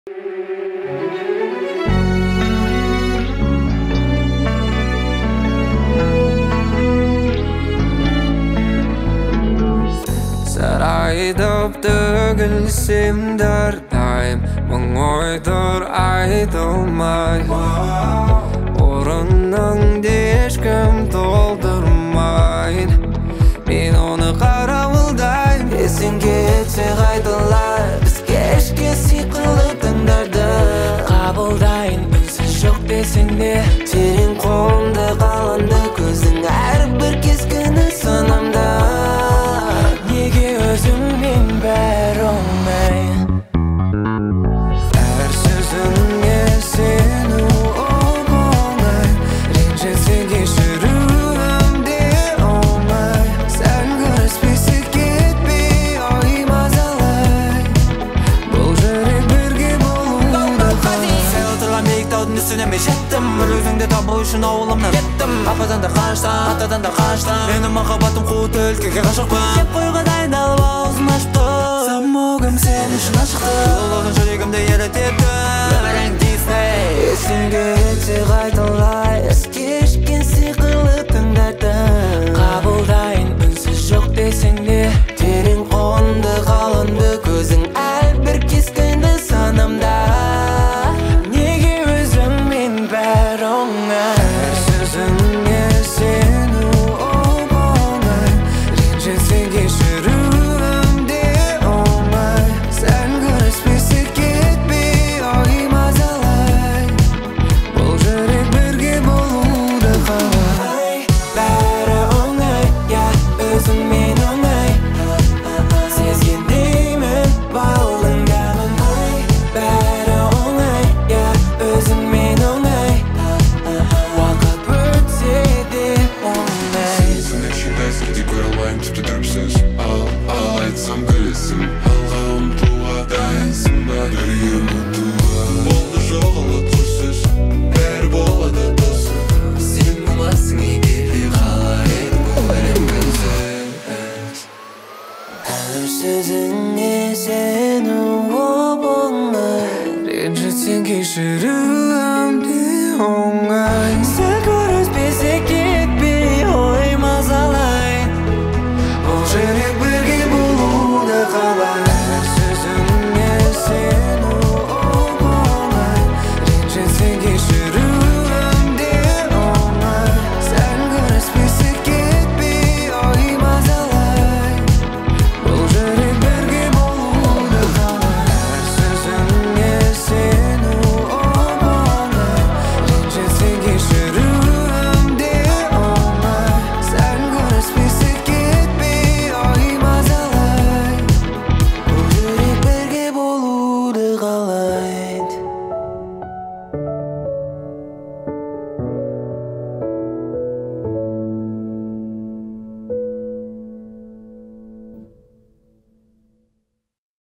Sarayda tөгілсем дәрдайым Мың ойдыр айтылмай Орыныңды ешкім толтырмайын Мен оны қарауылдайым Есің кетсе қайталай Біз кешке сиқырлы таңдарды Қабылдайын үнсіз жоқ десең де Терең қолымда қаланды көздің әрбір кескіні санамда Неге өзіңмен бәрі оңай Әр сөзіңе сену оп-оңай Ренжісең кешіруім де оңай Сәл көріспесек кетпей ой мазалай Бұл жүрек бірге болуды қалай Сәл отырған биіктаудың үстіне мен жеттім Бір өзіңді табу үшін ауылымнан кеттім Ападан да қаштан, атадан да қаштан Менің махаббатым қуыт өлкеге ғашықпын Кеп қойға дайындалып аузын аштым Самогым сен үшін ашықты Ұлығын жүрегімді елітетті Өмірің Дисней Есіңе кетсе қайталай Ес кешкен сиқырлы таңдарды Қабылдайын үнсіз жоқ десең де Терең қолымды қаланды көзің әрбір кескінді санамда Неге өзіңмен бәрі оңай Әр сөзіңе сену оп-оңай Ренжісең кешіруім де оңай Сәл көріспесек кетпей ой мазалай Бұл жүрек бірге болуды қалай Бәрі оңай, я өзіңмен оңай Сезгендеймін балың дәмін Бәрі оңай, я өзіңмен оңай Уақыт өтсе де оңай Сезініп шындайсың деп көре алмайым тіпті дұрыпсыз Ал айтсам күлесің Алға ұмтылуға дайынсың ба дүрге ұмытуға Болды жоқ ұлытқысыз бәрі болады досым Сен боласың егер де қалай едім көрем күнсіз Әр сөзіңе сену оп-оңай Ренжітсең кешіруім де оңай